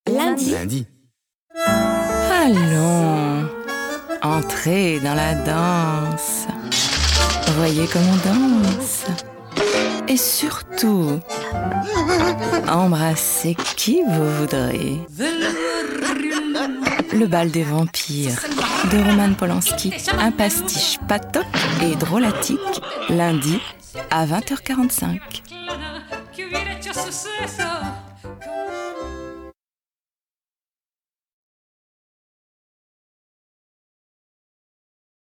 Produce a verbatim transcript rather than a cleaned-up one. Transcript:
Lundi. Lundi. Allons, entrez dans la danse. Voyez comme on danse. Et surtout, embrassez qui vous voudrez. Le bal des vampires de Roman Polanski, un pastiche patoc et drôlatique, lundi à vingt heures quarante-cinq.